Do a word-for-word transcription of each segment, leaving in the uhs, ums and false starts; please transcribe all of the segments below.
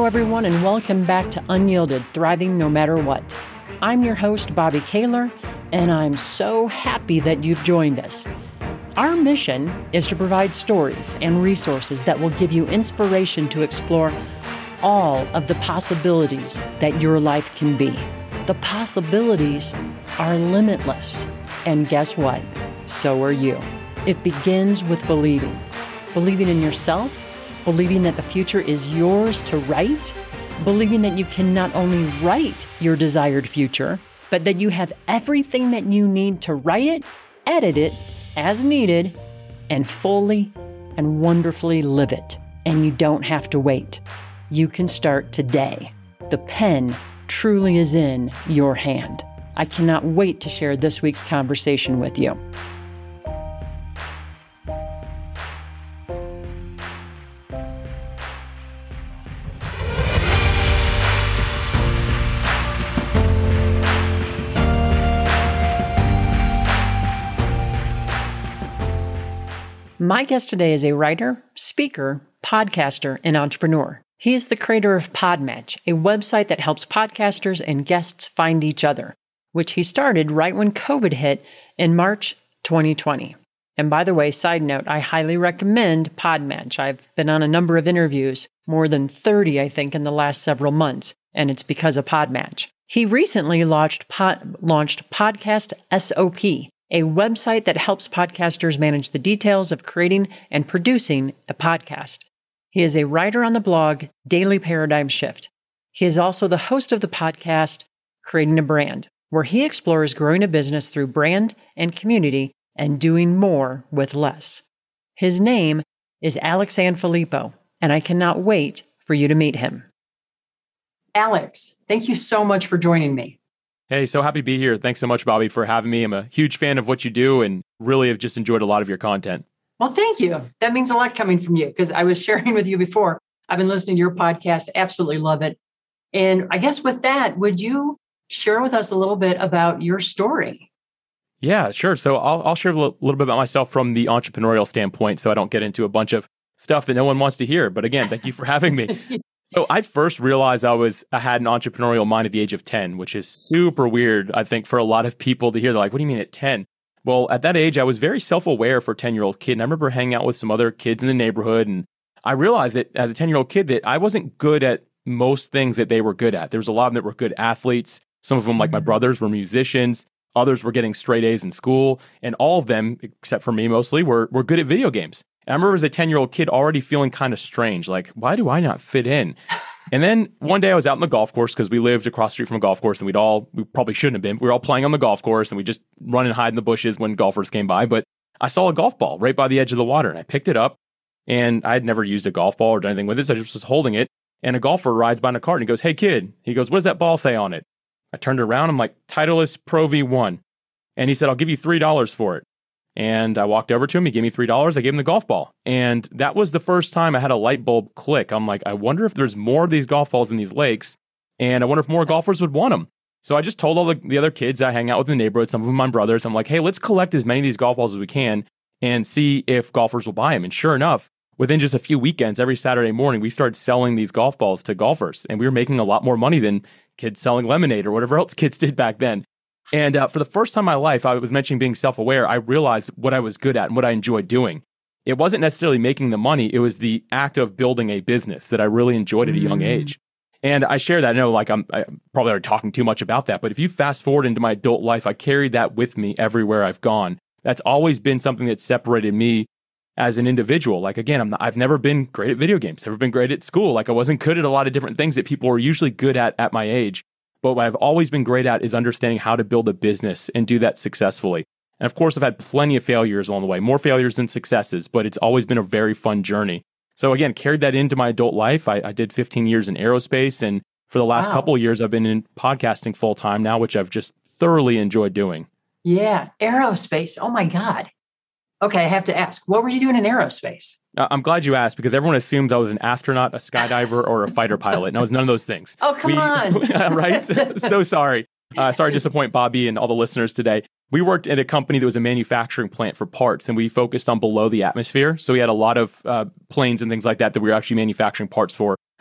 everyone, and welcome back to Unyielded, Thriving No Matter What. I'm your host, Bobby Kaler, and I'm so happy that you've joined us. Our mission is to provide stories and resources that will give you inspiration to explore all of the possibilities that your life can be. The possibilities are limitless. And guess what? So are you. It begins with believing. Believing in yourself, believing that the future is yours to write, believing that you can not only write your desired future, but that you have everything that you need to write it, edit it as needed, and fully and wonderfully live it. And you don't have to wait. You can start today. The pen truly is in your hand. I cannot wait to share this week's conversation with you. My guest today is a writer, speaker, podcaster, and entrepreneur. He is the creator of Podmatch, a website that helps podcasters and guests find each other, which he started right when COVID hit in March twenty twenty. And by the way, side note, I highly recommend Podmatch. I've been on a number of interviews, more than thirty, I think, in the last several months, and it's because of Podmatch. He recently launched, pod, launched Podcast S O P, a website that helps podcasters manage the details of creating and producing a podcast. He is a writer on the blog Daily Paradigm Shift. He is also the host of the podcast Creating a Brand, where he explores growing a business through brand and community and doing more with less. His name is Alex Sanfilippo, and I cannot wait for you to meet him. Alex, thank you so much for joining me. Hey, so happy to be here. Thanks so much, Bobby, for having me. I'm a huge fan of what you do and really have just enjoyed a lot of your content. Well, thank you. That means a lot coming from you because I was sharing with you before. I've been listening to your podcast. Absolutely love it. And I guess with that, would you share with us a little bit about your story? Yeah, sure. So I'll, I'll share a little, little bit about myself from the entrepreneurial standpoint so I don't get into a bunch of stuff that no one wants to hear. But again, thank you for having me. So I first realized I was I had an entrepreneurial mind at the age of ten, which is super weird, I think, for a lot of people to hear. They're like, what do you mean at ten? Well, at that age, I was very self-aware for a ten-year-old kid. And I remember hanging out with some other kids in the neighborhood. And I realized that as a ten-year-old kid that I wasn't good at most things that they were good at. There was a lot of them that were good athletes. Some of them, like my brothers, were musicians. Others were getting straight A's in school. And all of them, except for me mostly, were, were good at video games. And I remember as a ten-year-old kid already feeling kind of strange, like, why do I not fit in? And then one day I was out on the golf course because we lived across the street from a golf course and we'd all, we probably shouldn't have been, we were all playing on the golf course and we just run and hide in the bushes when golfers came by. But I saw a golf ball right by the edge of the water and I picked it up and I had never used a golf ball or done anything with it. So I just was holding it and a golfer rides by in a cart and he goes, hey kid, he goes, what does that ball say on it? I turned around, I'm like, Titleist Pro V one. And he said, I'll give you three dollars for it. And I walked over to him. He gave me three dollars. I gave him the golf ball. And that was the first time I had a light bulb click. I'm like, I wonder if there's more of these golf balls in these lakes. And I wonder if more golfers would want them. So I just told all the, the other kids I hang out with in the neighborhood, some of them my brothers. I'm like, hey, let's collect as many of these golf balls as we can and see if golfers will buy them. And sure enough, within just a few weekends, every Saturday morning, we started selling these golf balls to golfers. And we were making a lot more money than kids selling lemonade or whatever else kids did back then. And uh, for the first time in my life, I was mentioning being self-aware. I realized what I was good at and what I enjoyed doing. It wasn't necessarily making the money. It was the act of building a business that I really enjoyed at a young age. And I share that. I know like I'm, I'm probably already talking too much about that. But if you fast forward into my adult life, I carried that with me everywhere I've gone. That's always been something that separated me as an individual. Like, again, I'm not, I've never been great at video games, never been great at school. Like I wasn't good at a lot of different things that people were usually good at at my age. But what I've always been great at is understanding how to build a business and do that successfully. And of course, I've had plenty of failures along the way, more failures than successes, but it's always been a very fun journey. So again, carried that into my adult life. I, I did fifteen years in aerospace. And for the last wow. couple of years, I've been in podcasting full time now, which I've just thoroughly enjoyed doing. Yeah, aerospace. Oh my God. Okay, I have to ask, what were you doing in aerospace? Uh, I'm glad you asked because everyone assumes I was an astronaut, a skydiver, or a fighter pilot. And I was none of those things. Oh, come we, on. Right? So sorry. Uh, sorry to disappoint Bobby and all the listeners today. We worked at a company that was a manufacturing plant for parts, and we focused on below the atmosphere. So we had a lot of uh, planes and things like that that we were actually manufacturing parts for.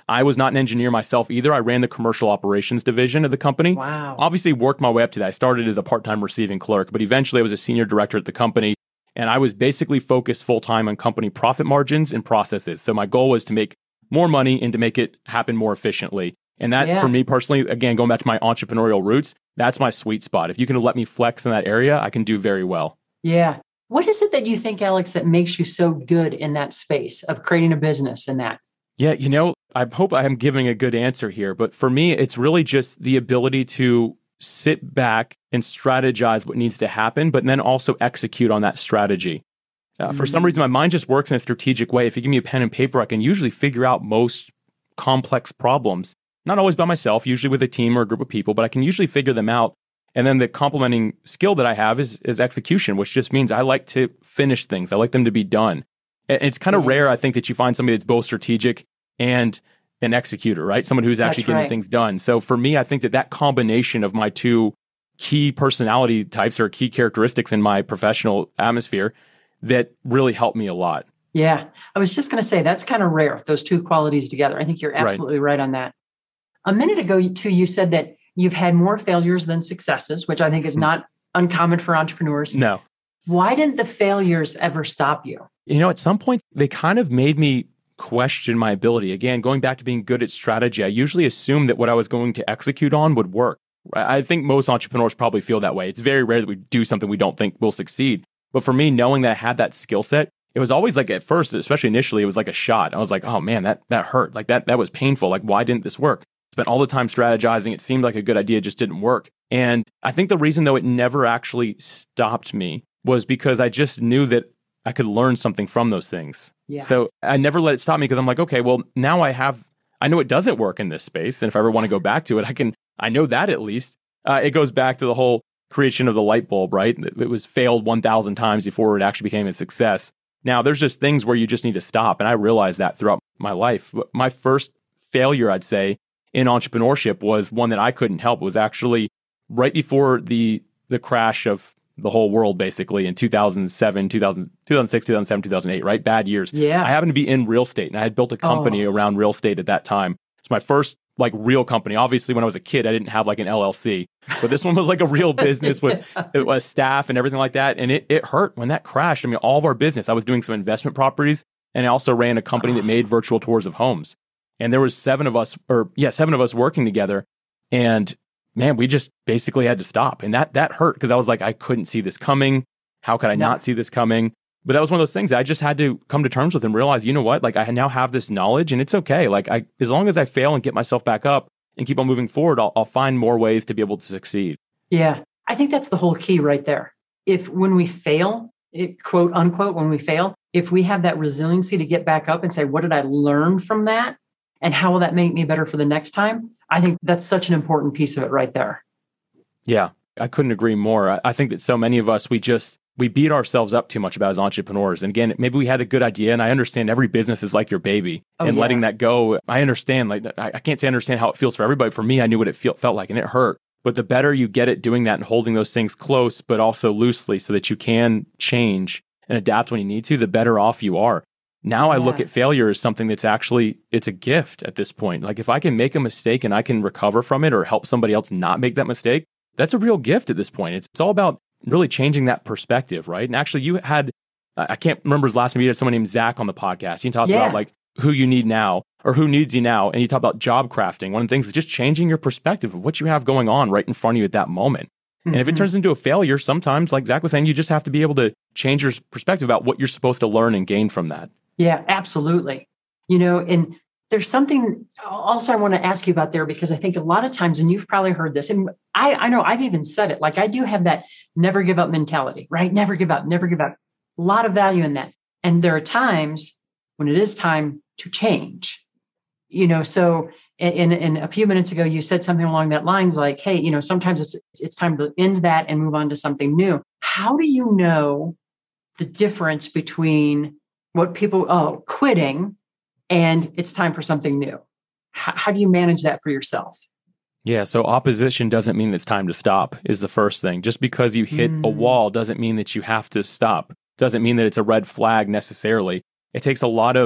I was not an engineer myself either. I ran the commercial operations division of the company. Wow. Obviously worked my way up to that. I started as a part-time receiving clerk, but eventually I was a senior director at the company. And I was basically focused full-time on company profit margins and processes. So my goal was to make more money and to make it happen more efficiently. And that, yeah. for me personally, again, going back to my entrepreneurial roots, that's my sweet spot. If you can let me flex in that area, I can do very well. Yeah. What is it that you think, Alex, that makes you so good in that space of creating a business and that? Yeah, you know, I hope I am giving a good answer here, but for me, it's really just the ability to sit back and strategize what needs to happen, but then also execute on that strategy. Uh, mm-hmm. For some reason, my mind just works in a strategic way. If you give me a pen and paper, I can usually figure out most complex problems. Not always by myself, usually with a team or a group of people, but I can usually figure them out. And then the complementing skill that I have is, is execution, which just means I like to finish things. I like them to be done. And it's kind of mm-hmm. rare, I think, that you find somebody that's both strategic and an executor, right? Someone who's actually That's getting right. things done. So for me, I think that that combination of my two key personality types or key characteristics in my professional atmosphere that really helped me a lot. Yeah. I was just going to say that's kind of rare, those two qualities together. I think you're absolutely right, right on that. A minute ago, too, you said that you've had more failures than successes, which I think is mm-hmm. not uncommon for entrepreneurs. No. Why didn't the failures ever stop you? You know, at some point, they kind of made me question my ability. Again, going back to being good at strategy, I usually assumed that what I was going to execute on would work. I think most entrepreneurs probably feel that way. It's very rare that we do something we don't think will succeed. But for me, knowing that I had that skill set, it was always like at first, especially initially, it was like a shot. I was like, oh man, that that hurt. Like that that was painful. Like, why didn't this work? Spent all the time strategizing. It seemed like a good idea, it just didn't work. And I think the reason, though, it never actually stopped me was because I just knew that I could learn something from those things. Yeah. So I never let it stop me because I'm like, okay, well, now I have, I know it doesn't work in this space. And if I ever want to go back to it, I can, I know that at least. Uh, it goes back to the whole creation of the light bulb, right? It was failed one thousand times before it actually became a success. Now, there's just things where you just need to stop. And I realized that throughout my life. My first failure, I'd say, in entrepreneurship was one that I couldn't help. It was actually right before the the crash of the whole world, basically, in two thousand seven, two thousand, two thousand six, two thousand seven, two thousand eight, right? Bad years. Yeah. I happened to be in real estate, and I had built a company oh. around real estate at that time. It's my first like real company. Obviously, when I was a kid, I didn't have like an L L C, but this one was like a real business with it was staff and everything like that. And it it hurt when that crashed. I mean, all of our business, I was doing some investment properties, and I also ran a company that made virtual tours of homes. And there was seven of us, or yeah, seven of us working together. And man, we just basically had to stop. And that that hurt because I was like, I couldn't see this coming. How could I no. not see this coming? But that was one of those things that I just had to come to terms with and realize, you know what? Like, I now have this knowledge and it's okay. Like, I as long as I fail and get myself back up and keep on moving forward, I'll, I'll find more ways to be able to succeed. Yeah. I think that's the whole key right there. If when we fail, it, quote unquote, when we fail, if we have that resiliency to get back up and say, what did I learn from that? And how will that make me better for the next time? I think that's such an important piece of it right there. Yeah, I couldn't agree more. I, I think that so many of us, we just, we beat ourselves up too much about as entrepreneurs. And again, maybe we had a good idea, and I understand every business is like your baby, oh, and yeah. letting that go. I understand, like, I, I can't say I understand how it feels for everybody. For me, I knew what it feel, felt like, and it hurt. But the better you get at doing that and holding those things close, but also loosely so that you can change and adapt when you need to, the better off you are. Now I yeah. look at failure as something that's actually, it's a gift at this point. Like, if I can make a mistake and I can recover from it or help somebody else not make that mistake, that's a real gift at this point. It's, it's all about really changing that perspective, right? And actually, you had, I can't remember his last name, you had someone named Zach on the podcast. You talked yeah. about like who you need now or who needs you now. And you talk about job crafting. One of the things is just changing your perspective of what you have going on right in front of you at that moment. Mm-hmm. And if it turns into a failure, sometimes, like Zach was saying, you just have to be able to change your perspective about what you're supposed to learn and gain from that. Yeah, absolutely. You know, and there's something also I want to ask you about there, because I think a lot of times, and you've probably heard this, and I, I know I've even said it, like I do have that never give up mentality, right? Never give up, never give up. A lot of value in that. And there are times when it is time to change, you know, so in, in a few minutes ago, you said something along that lines like, hey, you know, sometimes it's, it's time to end that and move on to something new. How do you know the difference between what people, oh, quitting and it's time for something new? How, how do you manage that for yourself? Yeah, so opposition doesn't mean it's time to stop is the first thing. Just because you hit mm. a wall doesn't mean that you have to stop. Doesn't mean that it's a red flag necessarily. It takes a lot of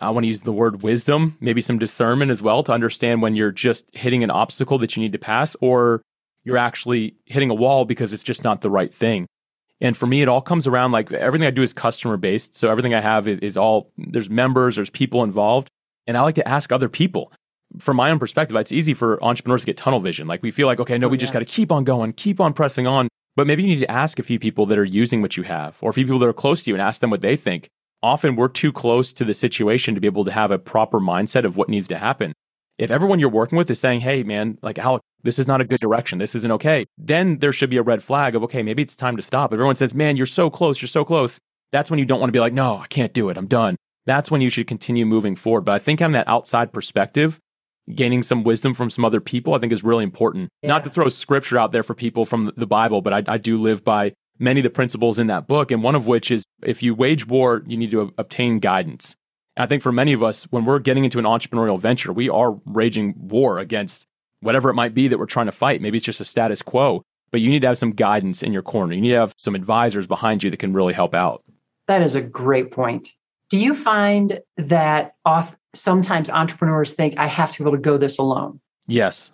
I want to use the word wisdom, maybe some discernment as well to understand when you're just hitting an obstacle that you need to pass or you're actually hitting a wall because it's just not the right thing. And for me, it all comes around like everything I do is customer based. So everything I have is, is all, there's members, there's people involved. And I like to ask other people. From my own perspective, it's easy for entrepreneurs to get tunnel vision. Like we feel like, okay, no, we oh, yeah. just got to keep on going, keep on pressing on. But maybe you need to ask a few people that are using what you have or a few people that are close to you and ask them what they think. Often we're too close to the situation to be able to have a proper mindset of what needs to happen. If everyone you're working with is saying, hey, man, like, Alec, this is not a good direction. This isn't okay. Then there should be a red flag of, okay, maybe it's time to stop. If everyone says, man, you're so close, you're so close. That's when you don't want to be like, no, I can't do it. I'm done. That's when you should continue moving forward. But I think having that outside perspective, gaining some wisdom from some other people, I think is really important. Yeah. Not to throw scripture out there for people from the Bible, but I, I do live by many of the principles in that book. And one of which is if you wage war, you need to obtain guidance. And I think for many of us, when we're getting into an entrepreneurial venture, we are raging war against whatever it might be that we're trying to fight. Maybe it's just a status quo, but you need to have some guidance in your corner. You need to have some advisors behind you that can really help out. That is a great point. Do you find that off sometimes entrepreneurs think I have to be able to go this alone? Yes.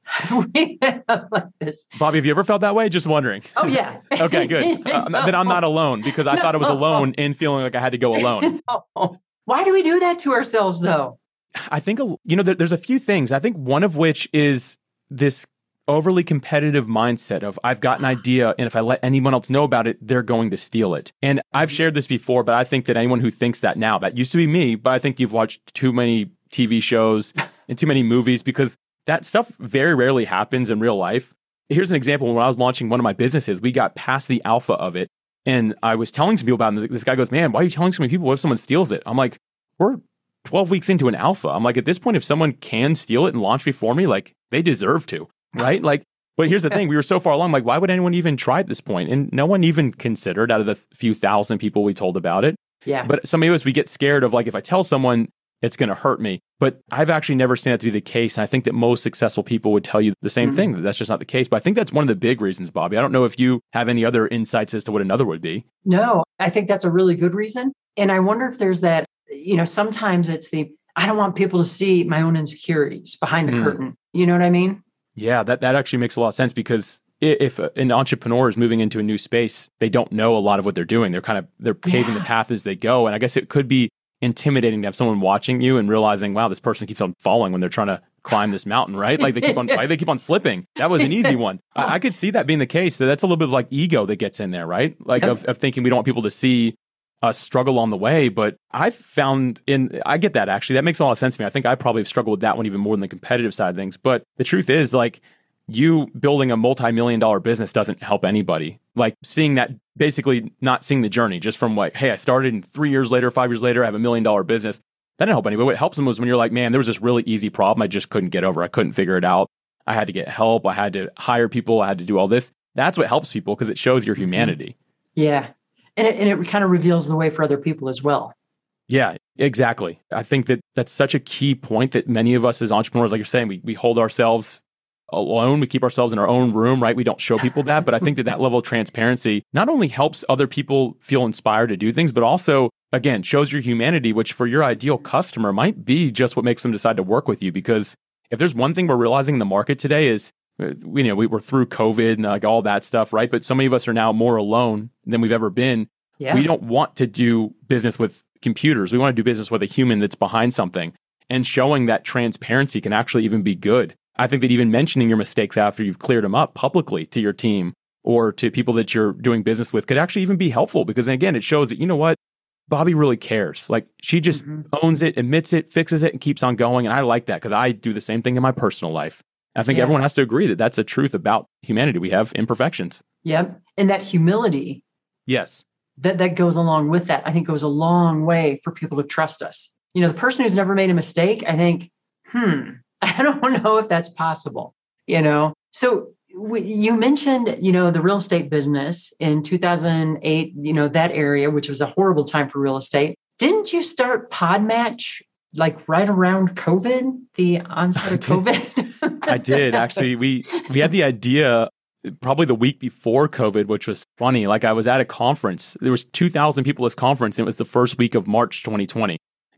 We have like this. Bobby, have you ever felt that way? Just wondering. Oh, yeah. Okay, good. Uh, no. Then I'm not alone because I no. thought I was alone in feeling like I had to go alone. No. Why do we do that to ourselves, though? I think, you know, there, there's a few things. I think one of which is this overly competitive mindset of I've got an idea, and if I let anyone else know about it, they're going to steal it. And I've shared this before, but I think that anyone who thinks that now, that used to be me, but I think you've watched too many T V shows and too many movies because that stuff very rarely happens in real life. Here's an example. When I was launching one of my businesses, we got past the alpha of it. And I was telling some people about it. And this guy goes, man, why are you telling so many people? What if someone steals it? I'm like, we're twelve weeks into an alpha. I'm like, at this point, if someone can steal it and launch before me, like they deserve to, right? Like, but here's the thing. We were so far along. Like, why would anyone even try at this point? And no one even considered out of the few thousand people we told about it. Yeah. But some of us, we get scared of like, if I tell someone, it's going to hurt me. But I've actually never seen that to be the case. And I think that most successful people would tell you the same mm-hmm. thing, that that's just not the case. But I think that's one of the big reasons, Bobby. I don't know if you have any other insights as to what another would be. No, I think that's a really good reason. And I wonder if there's that, you know, sometimes it's the, I don't want people to see my own insecurities behind the mm. curtain. You know what I mean? Yeah, that, that actually makes a lot of sense because if an entrepreneur is moving into a new space, they don't know a lot of what they're doing. They're kind of, they're paving yeah. the path as they go. And I guess it could be intimidating to have someone watching you and realizing, wow, this person keeps on falling when they're trying to climb this mountain, right? Like they keep on, they keep on slipping. That was an easy one. I, I could see that being the case. So that's a little bit of like ego that gets in there, right? Like yep. of, of thinking we don't want people to see us struggle on the way. But I've found in, I get that actually. That makes a lot of sense to me. I think I probably have struggled with that one even more than the competitive side of things. But the truth is like, you building a multi-million dollar business doesn't help anybody. Like seeing that, basically not seeing the journey just from like, hey, I started and three years later, five years later, I have a million dollar business. That didn't help anybody. What helps them was when you're like, man, there was this really easy problem I just couldn't get over. I couldn't figure it out. I had to get help. I had to hire people. I had to do all this. That's what helps people because it shows your humanity. Yeah. And it, and it kind of reveals the way for other people as well. Yeah, exactly. I think that that's such a key point that many of us as entrepreneurs, like you're saying, we we hold ourselves alone. We keep ourselves in our own room, right? We don't show people that. But I think that that level of transparency not only helps other people feel inspired to do things, but also, again, shows your humanity, which for your ideal customer might be just what makes them decide to work with you. Because if there's one thing we're realizing in the market today is, you know, we were through COVID and like all that stuff, right? But so many of us are now more alone than we've ever been. Yeah. We don't want to do business with computers. We want to do business with a human that's behind something. And showing that transparency can actually even be good. I think that even mentioning your mistakes after you've cleared them up publicly to your team or to people that you're doing business with could actually even be helpful because, again, it shows that, you know what, Bobby really cares. Like she just mm-hmm. owns it, admits it, fixes it, and keeps on going. And I like that because I do the same thing in my personal life. I think yeah. everyone has to agree that that's a truth about humanity. We have imperfections. Yep. And that humility. Yes. That, that goes along with that. I think goes a long way for people to trust us. You know, the person who's never made a mistake, I think, hmm, I don't know if that's possible, you know? So we, you mentioned, you know, the real estate business in two thousand eight, you know, that area, which was a horrible time for real estate. Didn't you start Podmatch like right around COVID, the onset of COVID? I did. Actually, we, we had the idea probably the week before COVID, which was funny. Like I was at a conference. There was two thousand people at this conference. And it was the first week of March twenty twenty.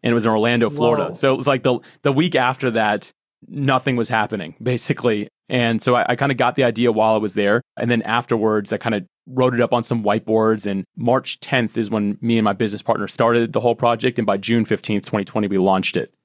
and it was in Orlando, Florida. Whoa. So it was like the the week after that, nothing was happening, basically. And so I, I kind of got the idea while I was there. And then afterwards, I kind of wrote it up on some whiteboards. And March tenth is when me and my business partner started the whole project. And by June fifteenth, twenty twenty, we launched it.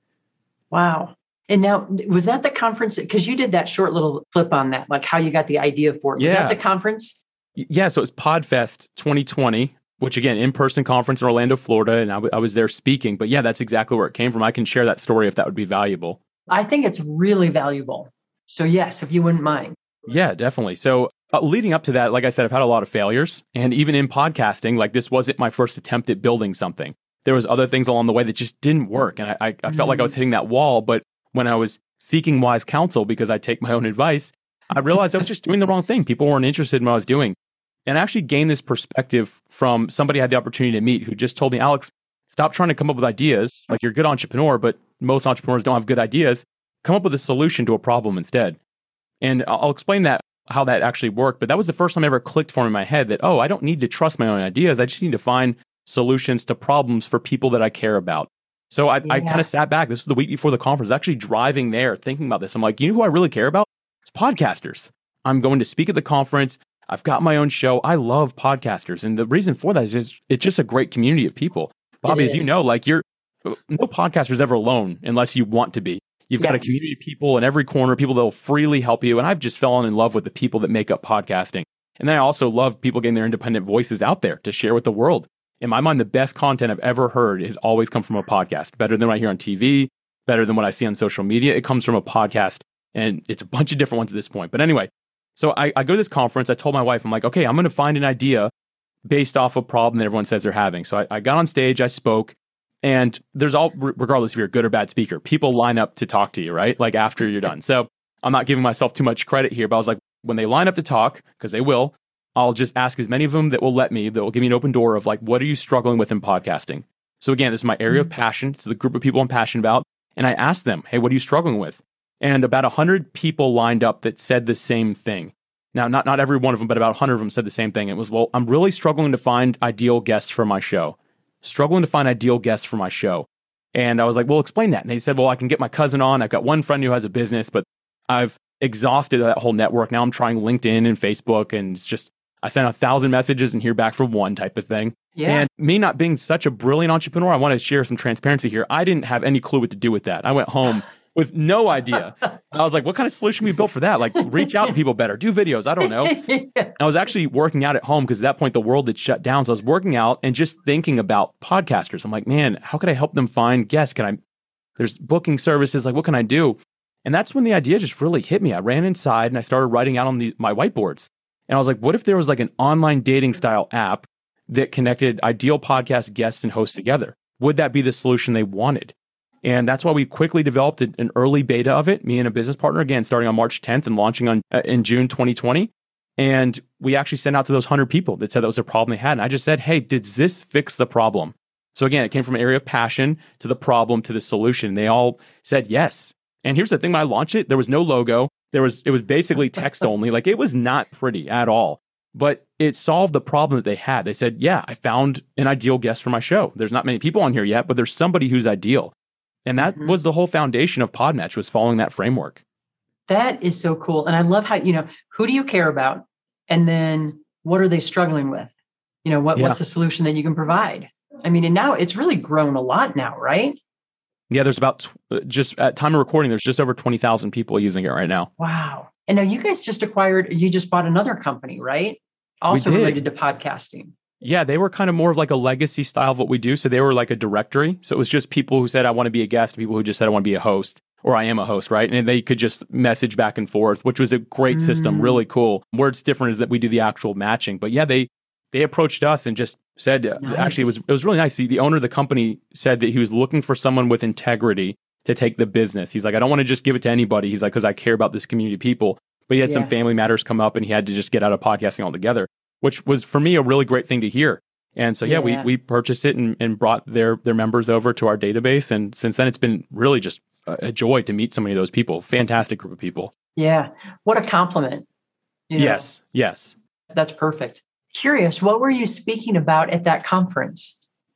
Wow. And now, was that the conference? Because you did that short little clip on that, like how you got the idea for it. Was Yeah. that the conference? Yeah. So it was PodFest twenty twenty, which again, in-person conference in Orlando, Florida. And I, w- I was there speaking. But yeah, that's exactly where it came from. I can share that story if that would be valuable. I think it's really valuable. So yes, if you wouldn't mind. Yeah, definitely. So uh, leading up to that, like I said, I've had a lot of failures. And even in podcasting, like this wasn't my first attempt at building something. There was other things along the way that just didn't work. And I, I, I felt mm-hmm. like I was hitting that wall. But when I was seeking wise counsel, because I take my own advice, I realized I was just doing the wrong thing. People weren't interested in what I was doing. And I actually gained this perspective from somebody I had the opportunity to meet who just told me, Alex, stop trying to come up with ideas. Like you're a good entrepreneur, but most entrepreneurs don't have good ideas. Come up with a solution to a problem instead. And I'll explain that, how that actually worked. But that was the first time it ever clicked for me in my head that, oh, I don't need to trust my own ideas. I just need to find solutions to problems for people that I care about. So I, yeah. I kind of sat back. This is the week before the conference, actually driving there, thinking about this. I'm like, you know who I really care about? It's podcasters. I'm going to speak at the conference. I've got my own show. I love podcasters. And the reason for that is just, it's just a great community of people. Bobby, as you know, like you're, no podcaster is ever alone unless you want to be. You've yeah. got a community of people in every corner, people that will freely help you. And I've just fallen in love with the people that make up podcasting. And then I also love people getting their independent voices out there to share with the world. In my mind, the best content I've ever heard has always come from a podcast. Better than what I hear on T V, better than what I see on social media. It comes from a podcast. And it's a bunch of different ones at this point. But anyway, so I, I go to this conference. I told my wife, I'm like, okay, I'm going to find an idea based off a problem that everyone says they're having. So I, I got on stage, I spoke. And there's all, regardless if you're a good or bad speaker, people line up to talk to you, right? Like after you're done. So I'm not giving myself too much credit here, but I was like, when they line up to talk, because they will, I'll just ask as many of them that will let me, that will give me an open door of like, what are you struggling with in podcasting? So again, this is my area of passion. It's the group of people I'm passionate about. And I asked them, hey, what are you struggling with? And about one hundred people lined up that said the same thing. Now, not, not every one of them, but about one hundred of them said the same thing. It was, well, I'm really struggling to find ideal guests for my show. Struggling to find ideal guests for my show. And I was like, well, explain that. And they said, well, I can get my cousin on. I've got one friend who has a business, but I've exhausted that whole network. Now I'm trying LinkedIn and Facebook, and it's just, I sent a thousand messages and hear back from one type of thing. Yeah. And me not being such a brilliant entrepreneur, I want to share some transparency here. I didn't have any clue what to do with that. I went home with no idea. I was like, what kind of solution we built for that? Like, reach out to people better, do videos. I don't know. yeah. I was actually working out at home because at that point the world had shut down. So I was working out and just thinking about podcasters. I'm like, man, how could I help them find guests? Can I, there's booking services. Like, what can I do? And that's when the idea just really hit me. I ran inside and I started writing out on the, my whiteboards. And I was like, what if there was like an online dating style app that connected ideal podcast guests and hosts together? Would that be the solution they wanted? And that's why we quickly developed an early beta of it, me and a business partner, again, starting on March tenth and launching on uh, in June twenty twenty. And we actually sent out to those one hundred people that said that was a problem they had. And I just said, hey, did this fix the problem? So again, it came from an area of passion to the problem to the solution. They all said yes. And here's the thing, when I launched it, there was no logo. There was, it was basically text only. Like, it was not pretty at all. But it solved the problem that they had. They said, yeah, I found an ideal guest for my show. There's not many people on here yet, but there's somebody who's ideal. And that mm-hmm. was the whole foundation of Podmatch, was following that framework. That is so cool. And I love how, you know, who do you care about? And then what are they struggling with? You know, what, yeah. what's a solution that you can provide? I mean, and now it's really grown a lot now, right? Yeah, there's about, just at time of recording, there's just over twenty thousand people using it right now. Wow. And now you guys just acquired, you just bought another company, right? Also related to podcasting. Yeah, they were kind of more of like a legacy style of what we do. So they were like a directory. So it was just people who said, I want to be a guest, people who just said, I want to be a host, or I am a host, right? And they could just message back and forth, which was a great mm. system, really cool. Where it's different is that we do the actual matching. But yeah, they they approached us and just said, nice. actually, it was it was really nice. The, the owner of the company said that he was looking for someone with integrity to take the business. He's like, I don't want to just give it to anybody. He's like, because I care about this community of people. But he had yeah. some family matters come up and he had to just get out of podcasting altogether, which was for me a really great thing to hear. And so, yeah, yeah. we we purchased it and, and brought their their members over to our database. And since then, it's been really just a, a joy to meet so many of those people. Fantastic group of people. Yeah. What a compliment. You know? Yes. Yes. That's perfect. Curious, what were you speaking about at that conference?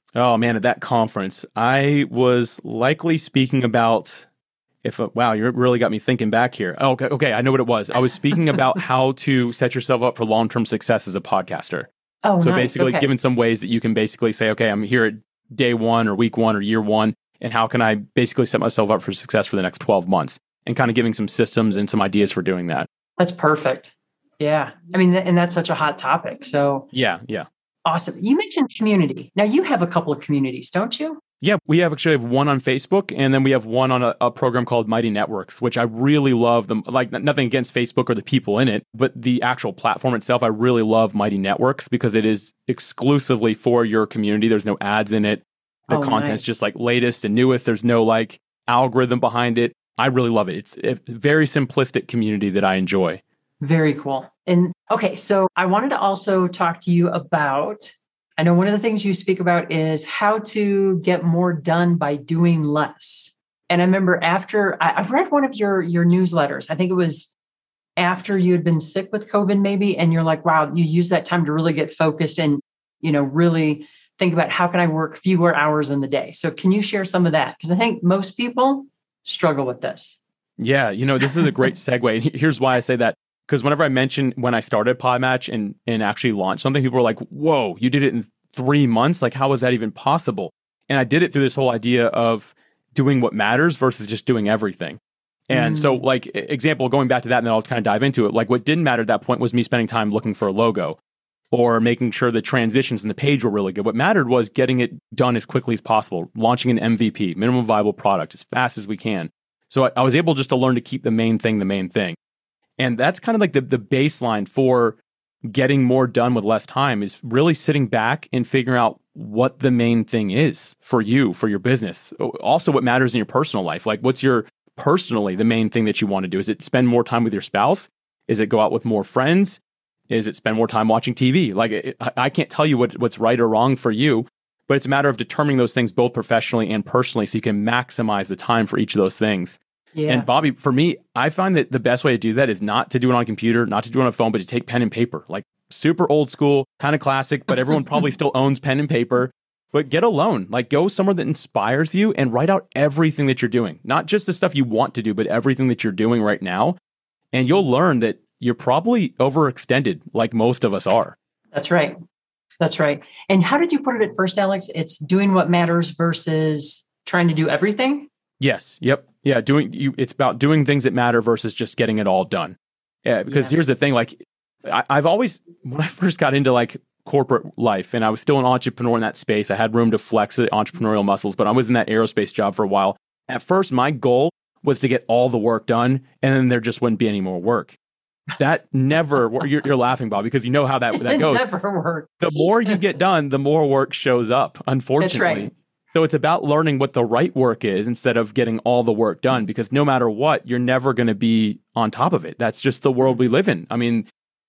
Oh man, at that conference, I was likely speaking about if, a, wow, you really got me thinking back here. Oh, okay, okay, I know what it was. I was speaking about how to set yourself up for long-term success as a podcaster. Oh, so nice. basically Okay. giving some ways that you can basically say, okay, I'm here at day one or week one or year one, and how can I basically set myself up for success for the next twelve months? And kind of giving some systems and some ideas for doing that. That's perfect. Yeah. I mean, and that's such a hot topic. So Yeah, yeah. awesome. You mentioned community. Now you have a couple of communities, don't you? Yeah, we have actually have one on Facebook, and then we have one on a, a program called Mighty Networks, which I really love. Them like nothing against Facebook or the people in it, but the actual platform itself, I really love Mighty Networks because it is exclusively for your community. There's no ads in it. The Oh, content's nice. just like latest and newest. There's no like algorithm behind it. I really love it. It's a very simplistic community that I enjoy. Very cool. And okay, so I wanted to also talk to you about, I know one of the things you speak about is how to get more done by doing less. And I remember after, I, I read one of your, your newsletters, I think it was after you had been sick with COVID maybe, and you're like, wow, you use that time to really get focused and, you know, really think about how can I work fewer hours in the day. So can you share some of that? Because I think most people struggle with this. Yeah, you know, this is a great segue. And here's why I say that. Because whenever I mention when I started Podmatch and, and actually launched something, people were like, whoa, you did it in three months? Like, how was that even possible? And I did it through this whole idea of doing what matters versus just doing everything. And Mm. so, like, e- example, going back to that, and then I'll kind of dive into it. Like, what didn't matter at that point was me spending time looking for a logo or making sure the transitions in the page were really good. What mattered was getting it done as quickly as possible, launching an M V P, minimum viable product, as fast as we can. So I, I was able just to learn to keep the main thing the main thing. And that's kind of like the, the baseline for getting more done with less time is really sitting back and figuring out what the main thing is for you, for your business. Also, what matters in your personal life. Like, what's your personally the main thing that you want to do? Is it spend more time with your spouse? Is it go out with more friends? Is it spend more time watching T V? Like, it, I can't tell you what, what's right or wrong for you, but it's a matter of determining those things both professionally and personally so you can maximize the time for each of those things. Yeah. And Bobby, for me, I find that the best way to do that is not to do it on a computer, not to do it on a phone, but to take pen and paper. Like super old school, kind of classic, but everyone probably still owns pen and paper. But get alone, like go somewhere that inspires you and write out everything that you're doing. Not just the stuff you want to do, but everything that you're doing right now. And you'll learn that you're probably overextended like most of us are. That's right. That's right. And how did you put it at first, Alex? It's doing what matters versus trying to do everything? Yes. Yep. Yeah. Doing you. It's about doing things that matter versus just getting it all done. Yeah. Because Yeah. here's the thing. Like, I, I've always when I first got into like corporate life, and I was still an entrepreneur in that space. I had room to flex the entrepreneurial muscles, but I was in that aerospace job for a while. At first, my goal was to get all the work done, and then there just wouldn't be any more work. That never. You're, you're laughing, Bob, because you know how that that It goes. never worked. The more you get done, the more work shows up. Unfortunately. That's right. So it's about learning what the right work is instead of getting all the work done, because no matter what, you're never going to be on top of it. That's just the world we live in. I mean,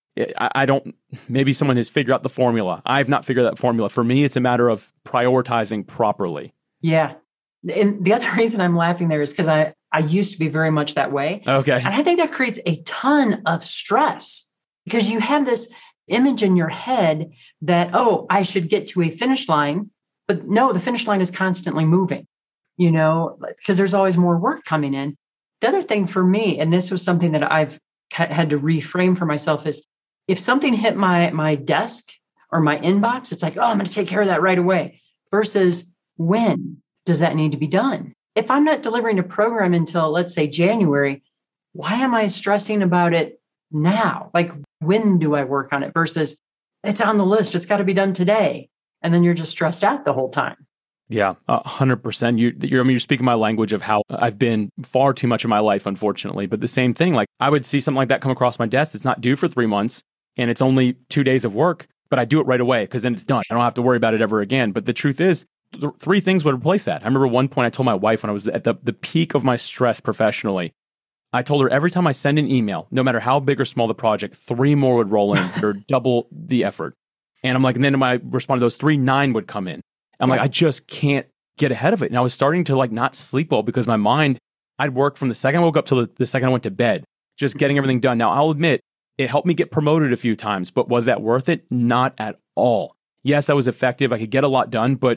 I, I don't, maybe someone has figured out the formula. I've not figured out that formula. For me, it's a matter of prioritizing properly. Yeah. And the other reason I'm laughing there is because I, I used to be very much that way. Okay. And I think that creates a ton of stress because you have this image in your head that, oh, I should get to a finish line. But no, the finish line is constantly moving, you know, because there's always more work coming in. The other thing for me, and this was something that I've had to reframe for myself, is if something hit my, my desk or my inbox, it's like, oh, I'm going to take care of that right away versus when does that need to be done? If I'm not delivering a program until, let's say, January, why am I stressing about it now? Like, when do I work on it versus it's on the list, it's got to be done today. And then you're just stressed out the whole time. Yeah, a hundred percent. You, you're, I mean, you're speaking my language of how I've been far too much of my life, unfortunately. But the same thing, like I would see something like that come across my desk. It's not due for three months and it's only two days of work, but I do it right away because then it's done. I don't have to worry about it ever again. But the truth is, th- three things would replace that. I remember one point I told my wife when I was at the, the peak of my stress professionally, I told her every time I send an email, no matter how big or small the project, three more would roll in or double the effort. And I'm like, and then when I respond to those three, nine would come in. I'm Yeah. like, I just can't get ahead of it. And I was starting to like not sleep well because my mind, I'd work from the second I woke up till the, the second I went to bed, just getting everything done. Now, I'll admit, it helped me get promoted a few times, but was that worth it? Not at all. Yes, I was effective. I could get a lot done, but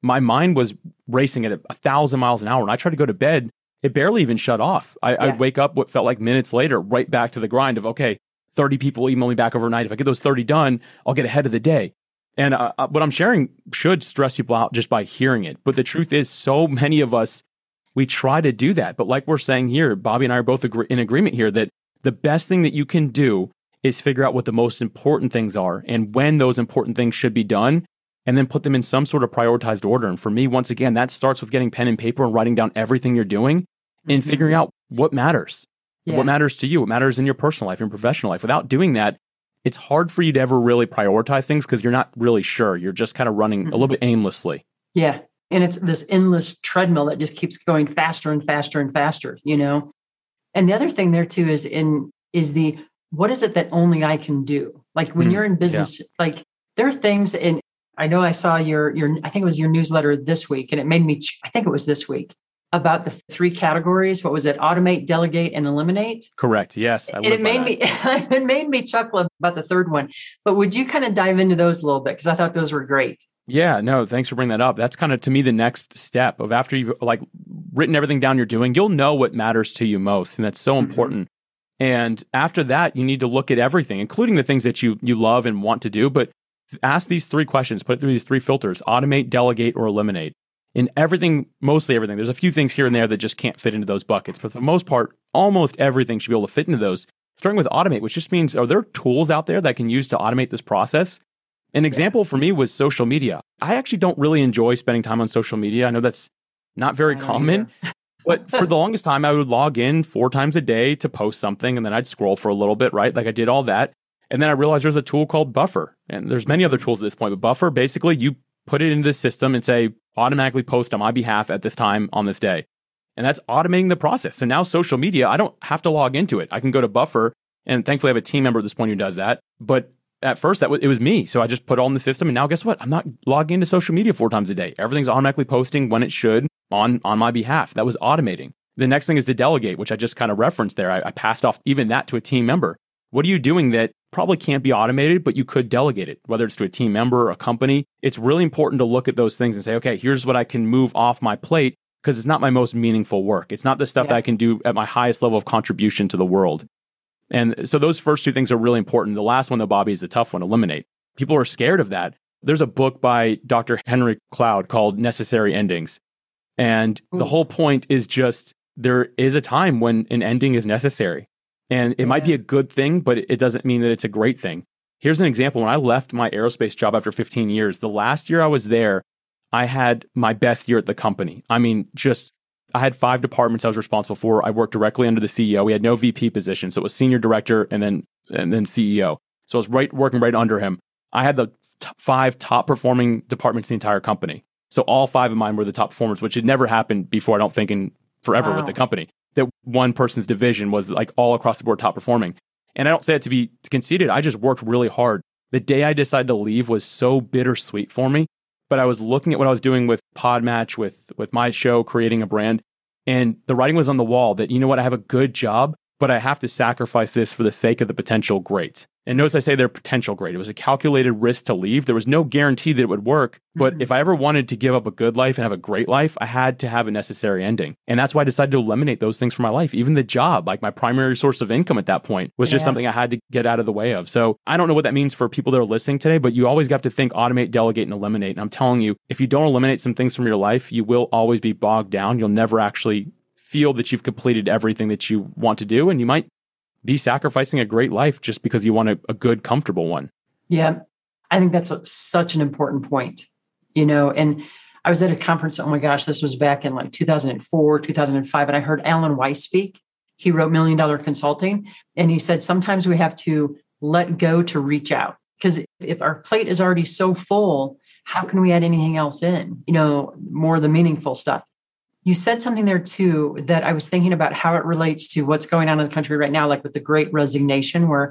my mind was racing at a thousand miles an hour. And I tried to go to bed, it barely even shut off. I, yeah. I'd wake up what felt like minutes later, right back to the grind of, okay, thirty people email me back overnight. If I get those thirty done, I'll get ahead of the day. And uh, what I'm sharing should stress people out just by hearing it. But the truth is, so many of us, we try to do that. But like we're saying here, Bobby and I are both agree- in agreement here that the best thing that you can do is figure out what the most important things are and when those important things should be done, and then put them in some sort of prioritized order. And for me, once again, that starts with getting pen and paper and writing down everything you're doing and mm-hmm. figuring out what matters. Yeah. What matters to you, what matters in your personal life and professional life. Without doing that, it's hard for you to ever really prioritize things because you're not really sure. You're just kind of running mm-hmm. a little bit aimlessly. Yeah. And it's this endless treadmill that just keeps going faster and faster and faster, you know? And the other thing there too is in, is the, what is it that only I can do? Like when mm-hmm. you're in business, yeah. like there are things in, I know I saw your, your, I think it was your newsletter this week, and it made me, I think it was this week, about the three categories. What was it? Automate, delegate, and eliminate. Correct. Yes. I and it made me, it made me chuckle about the third one. But would you kind of dive into those a little bit? Because I thought those were great. Yeah, no, thanks for bringing that up. That's kind of, to me, the next step of after you've like written everything down you're doing, you'll know what matters to you most. And that's so mm-hmm. important. And after that, you need to look at everything, including the things that you you love and want to do. But ask these three questions, put it through these three filters: automate, delegate, or eliminate. In everything, mostly everything. There's a few things here and there that just can't fit into those buckets. But for the most part, almost everything should be able to fit into those. Starting with automate, which just means, are there tools out there that I can use to automate this process? An example for me was social media. I actually don't really enjoy spending time on social media. I know that's not very common, but for the longest time, I would log in four times a day to post something, and then I'd scroll for a little bit, right? Like I did all that. And then I realized there's a tool called Buffer. And there's many other tools at this point, but Buffer, basically you put it into the system and say, automatically post on my behalf at this time on this day. And that's automating the process. So now social media, I don't have to log into it. I can go to Buffer, and thankfully I have a team member at this point who does that. But at first, that w- it was me. So I just put it all in the system. And now guess what? I'm not logging into social media four times a day. Everything's automatically posting when it should on, on my behalf. That was automating. The next thing is to delegate, which I just kind of referenced there. I, I passed off even that to a team member. What are you doing that probably can't be automated, but you could delegate it, whether it's to a team member or a company? It's really important to look at those things and say, okay, here's what I can move off my plate because it's not my most meaningful work. It's not the stuff yeah. that I can do at my highest level of contribution to the world. And so those first two things are really important. The last one, though, Bobby, is the tough one: eliminate. People are scared of that. There's a book by Doctor Henry Cloud called Necessary Endings. And Ooh. The whole point is just there is a time when an ending is necessary. And it yeah. might be a good thing, but it doesn't mean that it's a great thing. Here's an example. When I left my aerospace job after fifteen years, the last year I was there, I had my best year at the company. I mean, just I had five departments I was responsible for. I worked directly under the C E O. We had no V P position. So it was senior director and then and then C E O. So I was right working right under him. I had the t- five top performing departments in the entire company. So all five of mine were the top performers, which had never happened before, I don't think, in forever wow. with the company. That one person's division was like all across the board top performing. And I don't say it to be conceited. I just worked really hard. The day I decided to leave was so bittersweet for me. But I was looking at what I was doing with Podmatch, with with my show, creating a brand. And the writing was on the wall that, you know what, I have a good job, but I have to sacrifice this for the sake of the potential great. And notice I say their potential great. It was a calculated risk to leave. There was no guarantee that it would work. But mm-hmm. if I ever wanted to give up a good life and have a great life, I had to have a necessary ending. And that's why I decided to eliminate those things from my life. Even the job, like my primary source of income at that point, was just yeah. something I had to get out of the way of. So I don't know what that means for people that are listening today, but you always have to think automate, delegate, and eliminate. And I'm telling you, if you don't eliminate some things from your life, you will always be bogged down. You'll never actually feel that you've completed everything that you want to do. And you might be sacrificing a great life just because you want a, a good, comfortable one. Yeah. I think that's a, such an important point, you know, and I was at a conference. Oh my gosh, this was back in like two thousand four, two thousand five. And I heard Alan Weiss speak. He wrote Million Dollar Consulting. And he said, sometimes we have to let go to reach out, because if our plate is already so full, how can we add anything else in? You know, more of the meaningful stuff. You said something there too, that I was thinking about how it relates to what's going on in the country right now, like with the Great Resignation, where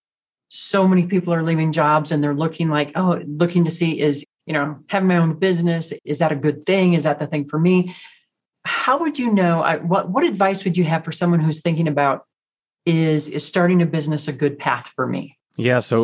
so many people are leaving jobs and they're looking like, oh, looking to see is, you know, having my own business. Is that a good thing? Is that the thing for me? How would you know, I, what, what advice would you have for someone who's thinking about, is, is starting a business a good path for me? Yeah. So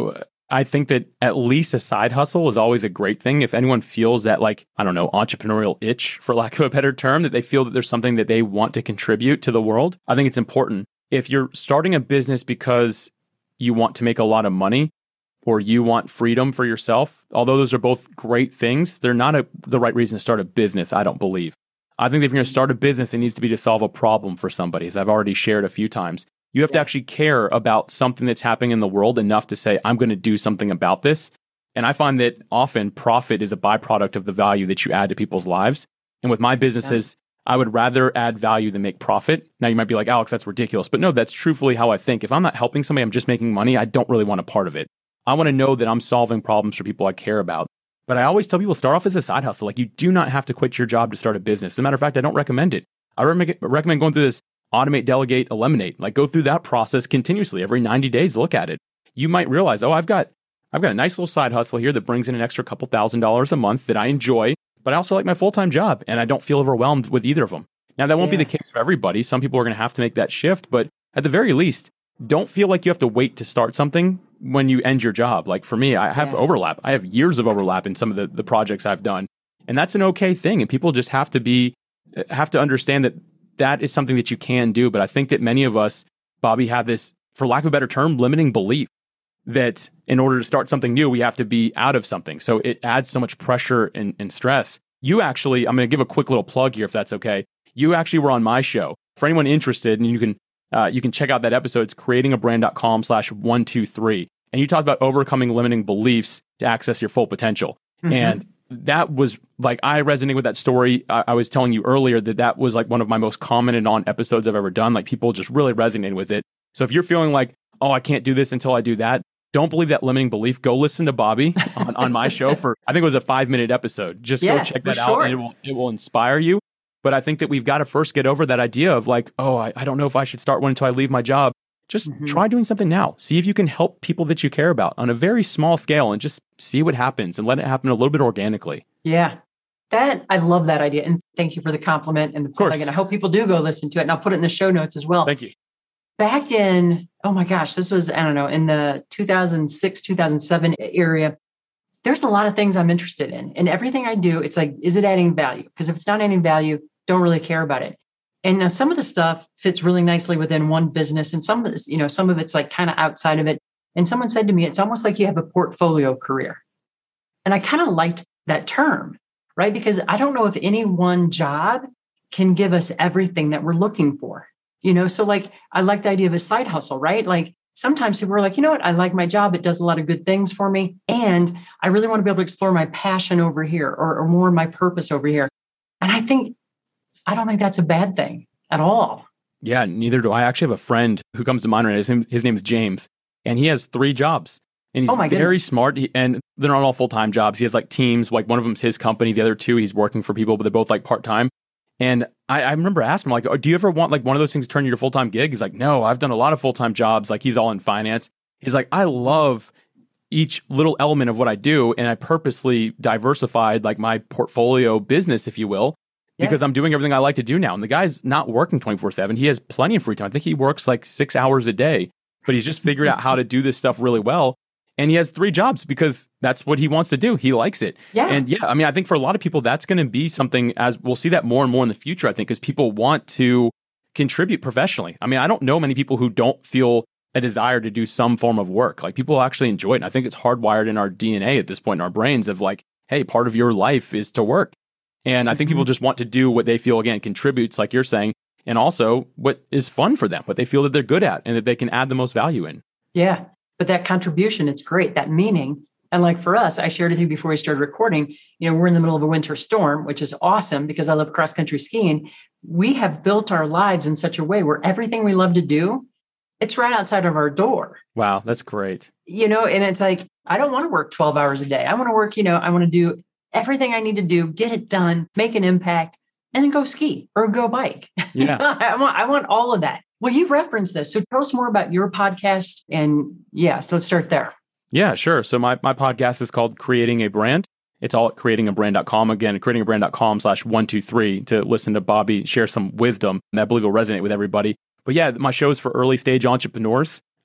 I think that at least a side hustle is always a great thing. If anyone feels that, like, I don't know, entrepreneurial itch, for lack of a better term, that they feel that there's something that they want to contribute to the world, I think it's important. If you're starting a business because you want to make a lot of money or you want freedom for yourself, although those are both great things, they're not a, the right reason to start a business, I don't believe. I think that if you're going to start a business, it needs to be to solve a problem for somebody, as I've already shared a few times. You have yeah. to actually care about something that's happening in the world enough to say, I'm going to do something about this. And I find that often profit is a byproduct of the value that you add to people's lives. And with my businesses, yeah. I would rather add value than make profit. Now you might be like, Alex, that's ridiculous. But no, that's truthfully how I think. If I'm not helping somebody, I'm just making money, I don't really want a part of it. I want to know that I'm solving problems for people I care about. But I always tell people, start off as a side hustle. Like, you do not have to quit your job to start a business. As a matter of fact, I don't recommend it. I re- recommend going through this automate, delegate, eliminate. Like, go through that process continuously. Every ninety days, look at it. You might realize, oh, I've got I've got a nice little side hustle here that brings in an extra couple thousand dollars a month that I enjoy, but I also like my full-time job, and I don't feel overwhelmed with either of them. Now, that won't yeah. be the case for everybody. Some people are going to have to make that shift, but at the very least, don't feel like you have to wait to start something when you end your job. Like, for me, I have yeah. overlap. I have years of overlap in some of the, the projects I've done, and that's an okay thing. And people just have to be have to understand that that is something that you can do. But I think that many of us, Bobby, have this, for lack of a better term, limiting belief that in order to start something new, we have to be out of something. So it adds so much pressure and, and stress. You actually, I'm going to give a quick little plug here, if that's okay. You actually were on my show. For anyone interested, and you can uh, you can check out that episode. It's creatingabrand.com slash one two three. And you talked about overcoming limiting beliefs to access your full potential. Mm-hmm. And that was like, I resonated with that story. I, I was telling you earlier that that was like one of my most commented on episodes I've ever done. Like, people just really resonated with it. So if you're feeling like, oh, I can't do this until I do that, don't believe that limiting belief. Go listen to Bobby on, on my show for, I think it was a five minute episode. Just yeah, go check that out sure. and it will, it will inspire you. But I think that we've got to first get over that idea of like, oh, I, I don't know if I should start one until I leave my job. Just mm-hmm. try doing something now. See if you can help people that you care about on a very small scale and just see what happens and let it happen a little bit organically. Yeah. That, I love that idea. And thank you for the compliment and the plug. And I hope people do go listen to it. And I'll put it in the show notes as well. Thank you. Back in, oh my gosh, this was, I don't know, in the two thousand six, two thousand seven area, there's a lot of things I'm interested in. And everything I do, it's like, is it adding value? Because if it's not adding value, don't really care about it. And now some of the stuff fits really nicely within one business. And some, you know, some of it's like kind of outside of it. And someone said to me, it's almost like you have a portfolio career. And I kind of liked that term, right? Because I don't know if any one job can give us everything that we're looking for. You know, so like, I like the idea of a side hustle, right? Like, sometimes people are like, you know what? I like my job. It does a lot of good things for me. And I really want to be able to explore my passion over here or, or more my purpose over here. And I think, I don't think that's a bad thing at all. Yeah, neither do I. I actually have a friend who comes to mind right now. His name, his name is James, and he has three jobs. And he's oh very goodness. smart. He, and they're not all full-time jobs. He has like teams. Like, one of them's his company. The other two, he's working for people, but they're both like part-time. And I, I remember asking him, like, oh, do you ever want like one of those things to turn into your full-time gig? He's like, no, I've done a lot of full-time jobs. Like, he's all in finance. He's like, I love each little element of what I do. And I purposely diversified like my portfolio business, if you will, yeah. because I'm doing everything I like to do now. And the guy's not working twenty-four seven. He has plenty of free time. I think he works like six hours a day, but he's just figured out how to do this stuff really well. And he has three jobs because that's what he wants to do. He likes it. Yeah. And yeah, I mean, I think for a lot of people, that's going to be something, as we'll see that more and more in the future, I think, because people want to contribute professionally. I mean, I don't know many people who don't feel a desire to do some form of work. Like, people actually enjoy it. And I think it's hardwired in our D N A at this point in our brains of like, hey, part of your life is to work. And I think mm-hmm. people just want to do what they feel, again, contributes, like you're saying, and also what is fun for them, what they feel that they're good at and that they can add the most value in. Yeah. But that contribution, it's great, that meaning. And like for us, I shared with you before we started recording, you know, we're in the middle of a winter storm, which is awesome because I love cross-country skiing. We have built our lives in such a way where everything we love to do, it's right outside of our door. Wow, that's great. You know, and it's like, I don't want to work twelve hours a day. I want to work, you know, I want to do everything I need to do, get it done, make an impact, and then go ski or go bike. Yeah. I want, I want all of that. Well, you referenced this. So tell us more about your podcast. And yes, let's start there. Yeah, sure. So my, my podcast is called Creating a Brand. It's all at creating a brand dot com. Again, creatingabrand.com slash one two three to listen to Bobby share some wisdom that I believe will resonate with everybody. But yeah, my show is for early stage entrepreneurs.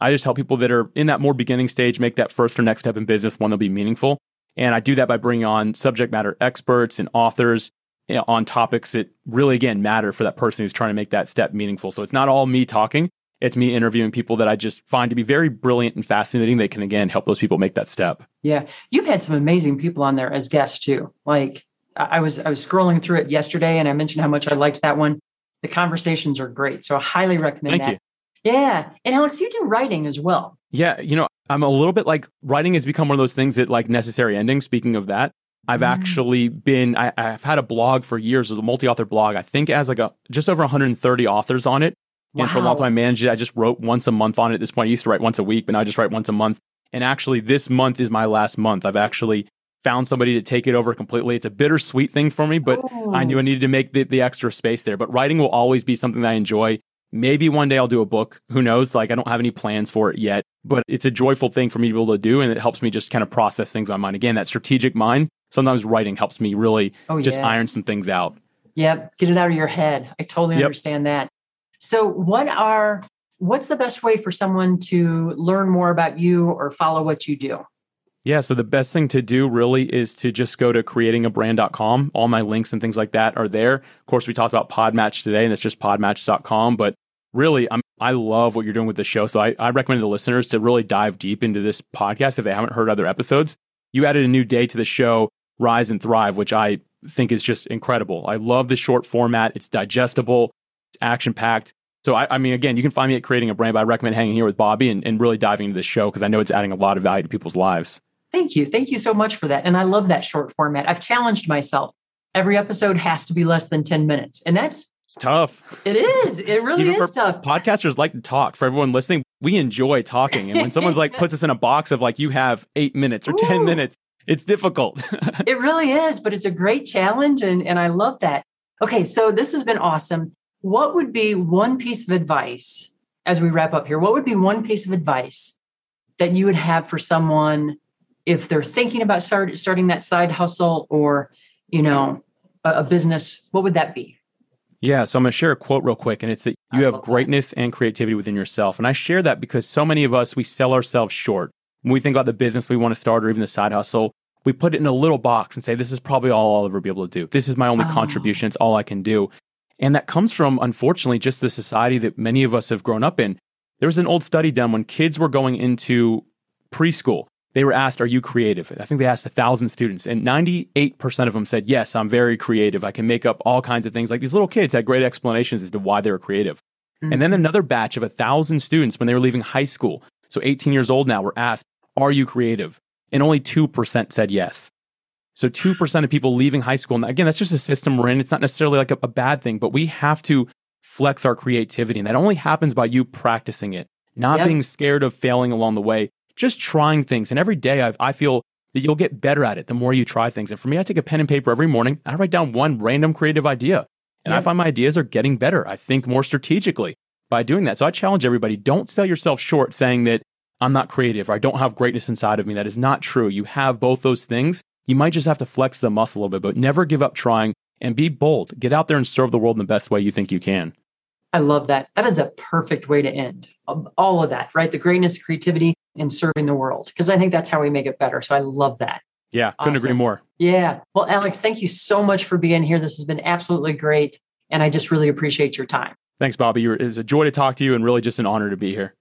I just help people that are in that more beginning stage make that first or next step in business, one that'll be meaningful. And I do that by bringing on subject matter experts and authors, you know, on topics that really, again, matter for that person who's trying to make that step meaningful. So it's not all me talking. It's me interviewing people that I just find to be very brilliant and fascinating. They can, again, help those people make that step. Yeah. You've had some amazing people on there as guests too. Like I was, I was scrolling through it yesterday and I mentioned how much I liked that one. The conversations are great. So I highly recommend Thank that. you. Yeah. And Alex, you do writing as well. Yeah. You know, I'm a little bit like writing has become one of those things that like necessary endings. Speaking of that, I've mm. actually been, I, I've had a blog for years, it was a multi-author blog. I think it has like a, just over one hundred thirty authors on it. Wow. And for a long time I managed it. I just wrote once a month on it at this point. I used to write once a week, but now I just write once a month. And actually this month is my last month. I've actually found somebody to take it over completely. It's a bittersweet thing for me, but Ooh. I knew I needed to make the, the extra space there. But writing will always be something that I enjoy. Maybe one day I'll do a book. Who knows? Like I don't have any plans for it yet, but it's a joyful thing for me to be able to do. And it helps me just kind of process things on my mind. Again, that strategic mind. Sometimes writing helps me really oh, just yeah. iron some things out. Yep. Get it out of your head. I totally yep. understand that. So what are, what's the best way for someone to learn more about you or follow what you do? Yeah. So the best thing to do really is to just go to creating a brand dot com. All my links and things like that are there. Of course, we talked about Podmatch today and it's just podmatch dot com, but really, I'm, I love what you're doing with the show. So I, I recommend the listeners to really dive deep into this podcast if they haven't heard other episodes. You added a new day to the show, Rise and Thrive, which I think is just incredible. I love the short format. It's digestible. It's action-packed. So, I, I mean, again, you can find me at Creating a Brand, but I recommend hanging here with Bobby and, and really diving into this show because I know it's adding a lot of value to people's lives. Thank you. Thank you so much for that. And I love that short format. I've challenged myself. Every episode has to be less than ten minutes. And that's It's tough. It is. It really is tough. Podcasters like to talk. For everyone listening, we enjoy talking. And when someone's like puts us in a box of like, you have eight minutes or Ooh. ten minutes, it's difficult. It really is, but it's a great challenge. And, and I love that. Okay. So this has been awesome. What would be one piece of advice as we wrap up here? What would be one piece of advice that you would have for someone if they're thinking about start, starting that side hustle or, you know, a, a business? What would that be? Yeah, so I'm going to share a quote real quick, and it's that you have greatness that. and creativity within yourself. And I share that because so many of us, we sell ourselves short. When we think about the business we want to start or even the side hustle, we put it in a little box and say, this is probably all I'll ever be able to do. This is my only oh. contribution. It's all I can do. And that comes from, unfortunately, just the society that many of us have grown up in. There was an old study done when kids were going into preschool. They were asked, are you creative? I think they asked a thousand students and ninety-eight percent of them said, yes, I'm very creative. I can make up all kinds of things. Like these little kids had great explanations as to why they were creative. Mm-hmm. And then another batch of a thousand students when they were leaving high school, so eighteen years old now, were asked, are you creative? And only two percent said yes. So two percent of people leaving high school. And again, that's just a system we're in. It's not necessarily like a, a bad thing, but we have to flex our creativity. And that only happens by you practicing it, not yep. being scared of failing along the way, just trying things. And every day I've, I feel that you'll get better at it the more you try things. And for me, I take a pen and paper every morning. I write down one random creative idea. And yep. I find my ideas are getting better. I think more strategically by doing that. So I challenge everybody, don't sell yourself short saying that I'm not creative or I don't have greatness inside of me. That is not true. You have both those things. You might just have to flex the muscle a little bit, but never give up trying and be bold. Get out there and serve the world in the best way you think you can. I love that. That is a perfect way to end all of that, right? The greatness, creativity, and serving the world, because I think that's how we make it better. So I love that. Yeah, couldn't awesome. agree more. Yeah. Well, Alex, thank you so much for being here. This has been absolutely great. And I just really appreciate your time. Thanks, Bobby. It was a joy to talk to you and really just an honor to be here.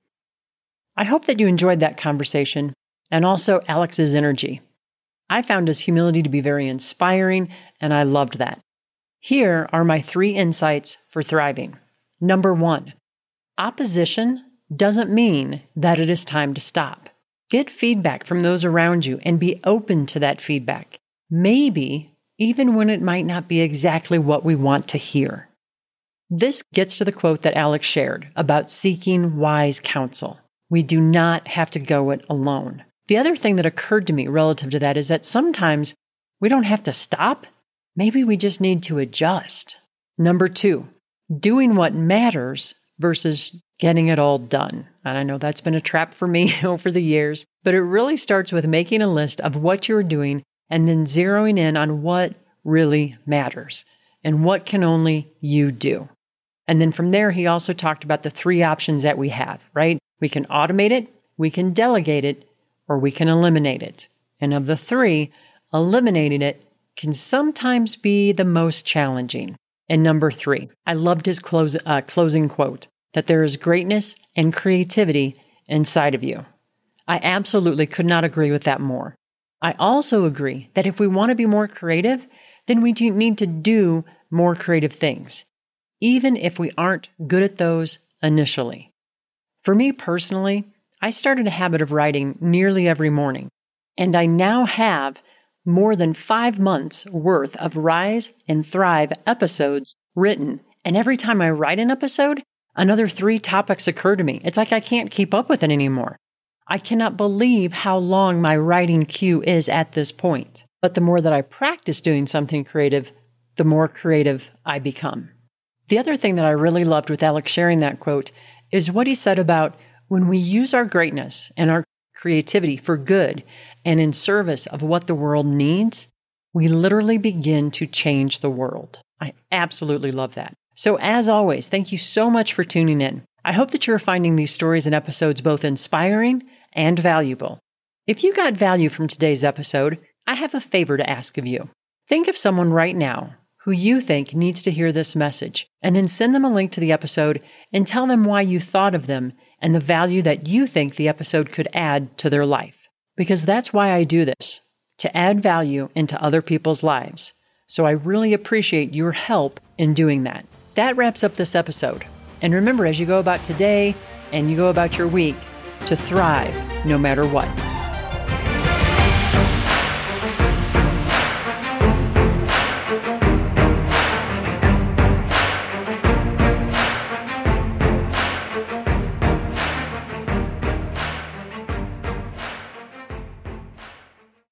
I hope that you enjoyed that conversation and also Alex's energy. I found his humility to be very inspiring, and I loved that. Here are my three insights for thriving. Number one, opposition doesn't mean that it is time to stop. Get feedback from those around you and be open to that feedback, maybe even when it might not be exactly what we want to hear. This gets to the quote that Alex shared about seeking wise counsel. We do not have to go it alone. The other thing that occurred to me relative to that is that sometimes we don't have to stop. Maybe we just need to adjust. Number two, doing what matters versus getting it all done. And I know that's been a trap for me over the years, but it really starts with making a list of what you're doing and then zeroing in on what really matters and what can only you do. And then from there, he also talked about the three options that we have, right? We can automate it, we can delegate it, or we can eliminate it. And of the three, eliminating it can sometimes be the most challenging. And number three, I loved his close, uh, closing quote, that there is greatness and creativity inside of you. I absolutely could not agree with that more. I also agree that if we want to be more creative, then we do need to do more creative things, even if we aren't good at those initially. For me personally, I started a habit of writing nearly every morning, and I now have more than five months worth of Rise and Thrive episodes written. And every time I write an episode, another three topics occur to me. It's like I can't keep up with it anymore. I cannot believe how long my writing queue is at this point. But the more that I practice doing something creative, the more creative I become. The other thing that I really loved with Alex sharing that quote is what he said about when we use our greatness and our creativity for good and in service of what the world needs, we literally begin to change the world. I absolutely love that. So as always, thank you so much for tuning in. I hope that you're finding these stories and episodes both inspiring and valuable. If you got value from today's episode, I have a favor to ask of you. Think of someone right now who you think needs to hear this message, and then send them a link to the episode and tell them why you thought of them and the value that you think the episode could add to their life. Because that's why I do this, to add value into other people's lives. So I really appreciate your help in doing that. That wraps up this episode. And remember, as you go about today and you go about your week, to thrive no matter what.